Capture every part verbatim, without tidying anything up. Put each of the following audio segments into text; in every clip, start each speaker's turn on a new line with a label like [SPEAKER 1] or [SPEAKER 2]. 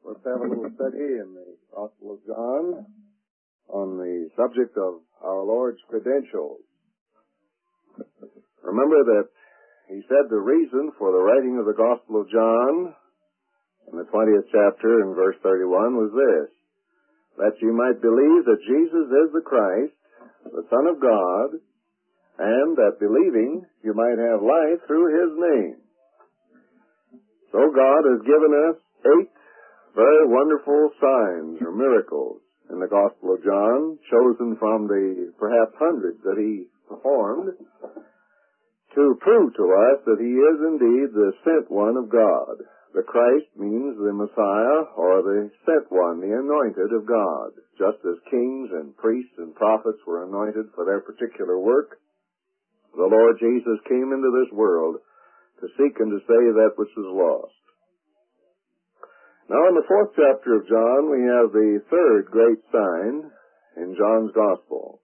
[SPEAKER 1] Let's have a little study in the Gospel of John on the subject of our Lord's credentials. Remember that he said the reason for the writing of the Gospel of John in the twentieth chapter in verse thirty-one was this: that you might believe that Jesus is the Christ, the Son of God, and that believing you might have life through his name. So God has given us eight very wonderful signs or miracles in the Gospel of John, chosen from the perhaps hundreds that he performed, to prove to us that he is indeed the sent one of God. The Christ means the Messiah, or the sent one, the anointed of God. Just as kings and priests and prophets were anointed for their particular work, the Lord Jesus came into this world to seek and to save that which was lost. Now, in the fourth chapter of John, we have the third great sign in John's Gospel.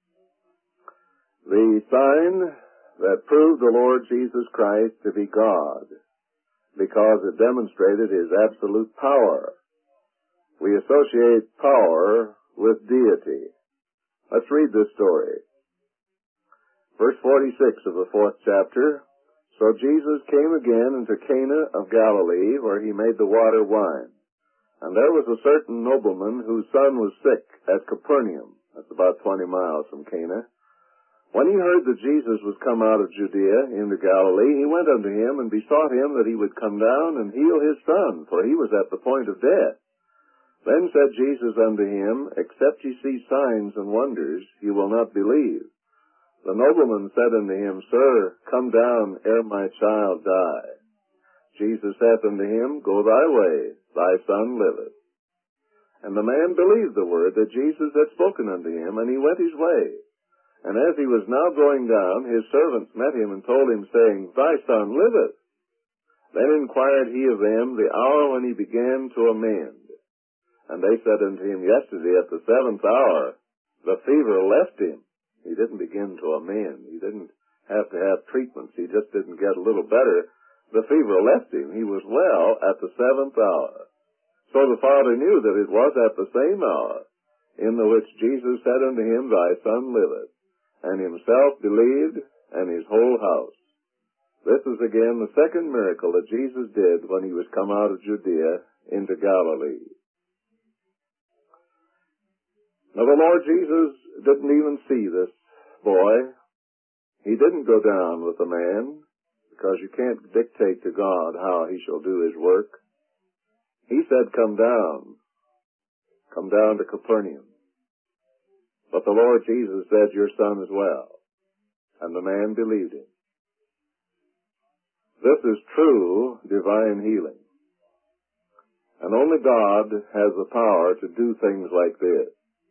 [SPEAKER 1] The sign that proved the Lord Jesus Christ to be God, because it demonstrated his absolute power. We associate power with deity. Let's read this story. Verse forty-six of the fourth chapter. So Jesus came again into Cana of Galilee, where he made the water wine. And there was a certain nobleman whose son was sick at Capernaum. That's about twenty miles from Cana. When he heard that Jesus was come out of Judea into Galilee, he went unto him and besought him that he would come down and heal his son, for he was at the point of death. Then said Jesus unto him, Except ye see signs and wonders, ye will not believe. The nobleman said unto him, Sir, come down ere my child die. Jesus saith unto him, Go thy way, thy son liveth. And the man believed the word that Jesus had spoken unto him, and he went his way. And as he was now going down, his servants met him and told him, saying, Thy son liveth. Then inquired he of them the hour when he began to amend. And they said unto him, Yesterday at the seventh hour the fever left him. He didn't begin to amend. He didn't have to have treatments. He just didn't get a little better. The fever left him. He was well at the seventh hour. So the father knew that it was at the same hour in the which Jesus said unto him, Thy son liveth. And himself believed, and his whole house. This is again the second miracle that Jesus did when he was come out of Judea into Galilee. Now the Lord Jesus didn't even see this boy. He didn't go down with the man, because you can't dictate to God how he shall do his work. He said, Come down. Come down to Capernaum. But the Lord Jesus said, Your son is well. And the man believed him. This is true divine healing. And only God has the power to do things like this.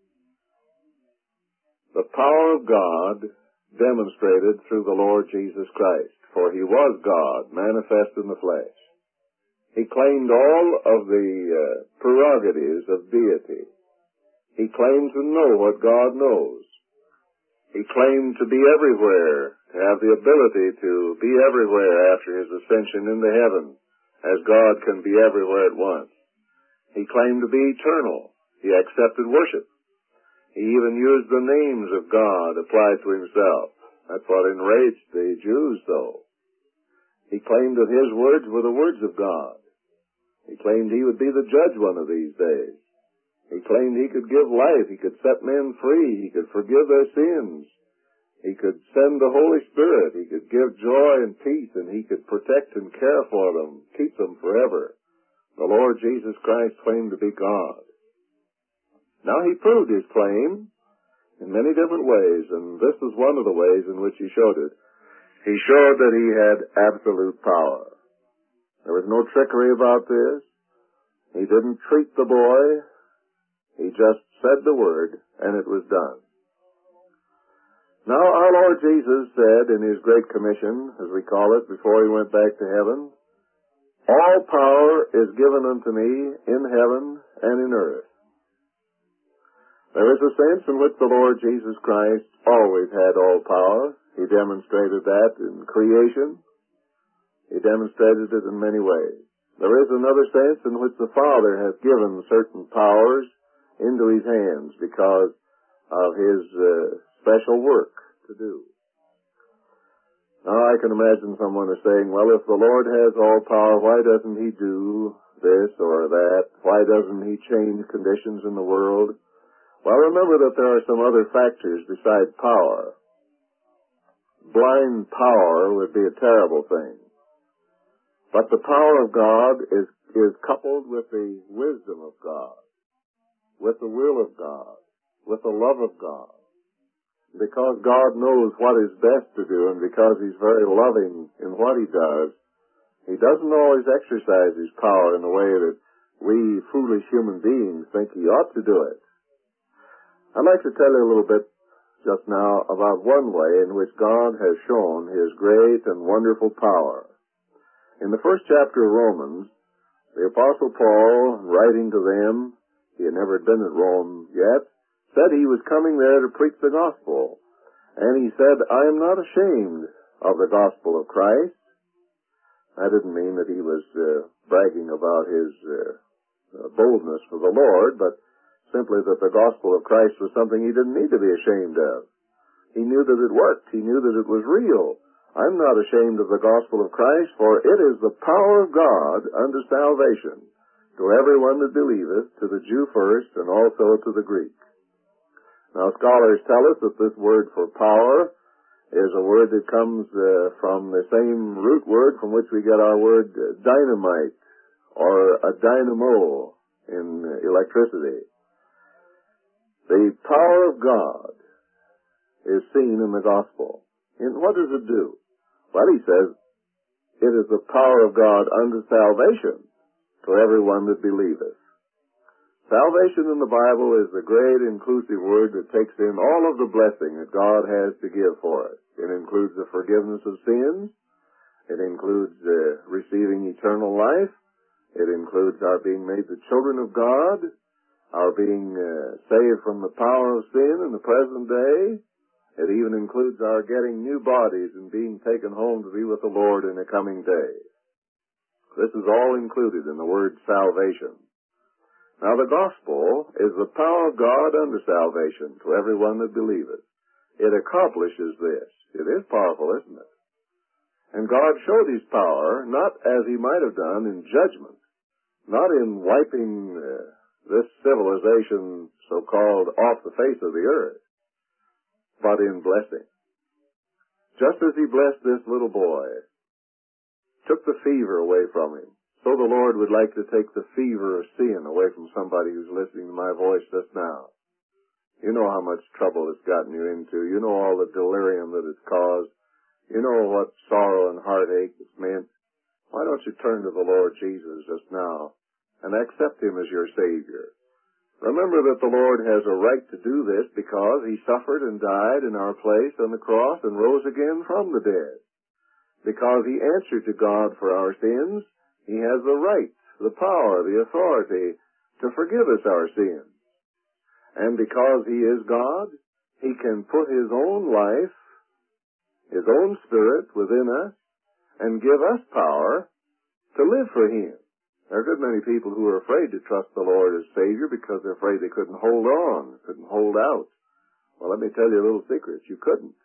[SPEAKER 1] The power of God demonstrated through the Lord Jesus Christ, for he was God, manifest in the flesh. He claimed all of the uh, prerogatives of deity. He claimed to know what God knows. He claimed to be everywhere, to have the ability to be everywhere after his ascension into heaven, as God can be everywhere at once. He claimed to be eternal. He accepted worship. He even used the names of God applied to himself. That's what enraged the Jews, though. He claimed that his words were the words of God. He claimed he would be the judge one of these days. He claimed he could give life. He could set men free. He could forgive their sins. He could send the Holy Spirit. He could give joy and peace, and he could protect and care for them, keep them forever. The Lord Jesus Christ claimed to be God. Now, he proved his claim in many different ways, and this is one of the ways in which he showed it. He showed that he had absolute power. There was no trickery about this. He didn't treat the boy. He just said the word, and it was done. Now, our Lord Jesus said in his Great Commission, as we call it, before he went back to heaven, All power is given unto me in heaven and in earth. There is a sense in which the Lord Jesus Christ always had all power. He demonstrated that in creation. He demonstrated it in many ways. There is another sense in which the Father has given certain powers into his hands because of his uh, special work to do. Now I can imagine someone is saying, well, if the Lord has all power, why doesn't he do this or that? Why doesn't he change conditions in the world? Well, remember that there are some other factors besides power. Blind power would be a terrible thing. But the power of God is, is coupled with the wisdom of God, with the will of God, with the love of God. Because God knows what is best to do, and because he's very loving in what he does, he doesn't always exercise his power in the way that we foolish human beings think he ought to do it. I'd like to tell you a little bit just now about one way in which God has shown his great and wonderful power. In the first chapter of Romans, the Apostle Paul, writing to them, he had never been at Rome yet, said he was coming there to preach the gospel. And he said, I am not ashamed of the gospel of Christ. That didn't mean that he was uh, bragging about his uh, boldness for the Lord, but simply that the gospel of Christ was something he didn't need to be ashamed of. He knew that it worked. He knew that it was real. I'm not ashamed of the gospel of Christ, for it is the power of God unto salvation to everyone that believeth, to the Jew first, and also to the Greek. Now, scholars tell us that this word for power is a word that comes uh, from the same root word from which we get our word uh, dynamite, or a dynamo in uh, electricity. The power of God is seen in the gospel. And what does it do? Well, he says, it is the power of God unto salvation to everyone that believeth. Salvation in the Bible is the great inclusive word that takes in all of the blessing that God has to give for us. It includes the forgiveness of sins. It includes uh, receiving eternal life. It includes our being made the children of God, our being uh, saved from the power of sin in the present day. It even includes our getting new bodies and being taken home to be with the Lord in the coming day. This is all included in the word salvation. Now the gospel is the power of God unto salvation to everyone that believeth. It accomplishes this. It is powerful, isn't it? And God showed his power not as he might have done in judgment, not in wiping uh, this civilization so-called off the face of the earth, but in blessing. Just as he blessed this little boy, took the fever away from him, so the Lord would like to take the fever of sin away from somebody who's listening to my voice just now. You know how much trouble it's gotten you into. You know all the delirium that it's caused. You know what sorrow and heartache it's meant. Why don't you turn to the Lord Jesus just now and accept him as your Savior? Remember that the Lord has a right to do this because he suffered and died in our place on the cross and rose again from the dead. Because he answered to God for our sins, he has the right, the power, the authority to forgive us our sins. And because he is God, he can put his own life, his own spirit within us and give us power to live for him. There are a good many people who are afraid to trust the Lord as Savior because they're afraid they couldn't hold on, couldn't hold out. Well, let me tell you a little secret. You couldn't.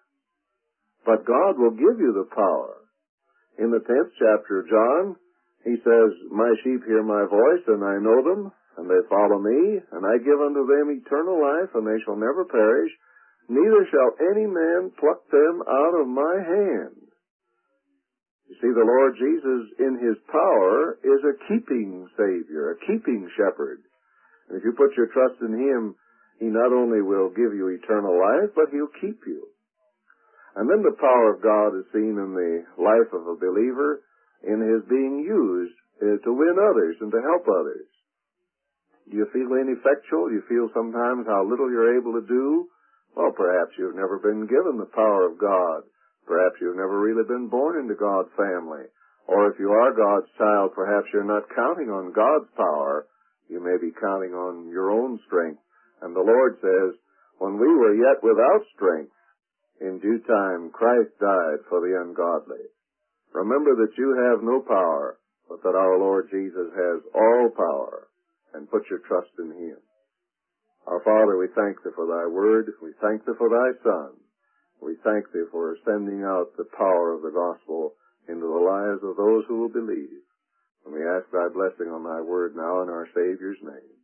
[SPEAKER 1] But God will give you the power. In the tenth chapter of John, he says, my sheep hear my voice, and I know them, and they follow me, and I give unto them eternal life, and they shall never perish, neither shall any man pluck them out of my hand. You see, the Lord Jesus, in his power, is a keeping Savior, a keeping shepherd. And if you put your trust in him, he not only will give you eternal life, but he'll keep you. And then the power of God is seen in the life of a believer in his being used uh, to win others and to help others. Do you feel ineffectual? Do you feel sometimes how little you're able to do? Well, perhaps you've never been given the power of God. Perhaps you've never really been born into God's family. Or if you are God's child, perhaps you're not counting on God's power. You may be counting on your own strength. And the Lord says, when we were yet without strength, in due time Christ died for the ungodly. Remember that you have no power but that our Lord Jesus has all power, and put your trust in Him. Our Father, we thank Thee for Thy word. We thank Thee for Thy Son. We thank Thee for sending out the power of the gospel into the lives of those who will believe. And we ask Thy blessing on Thy word now in our Savior's name.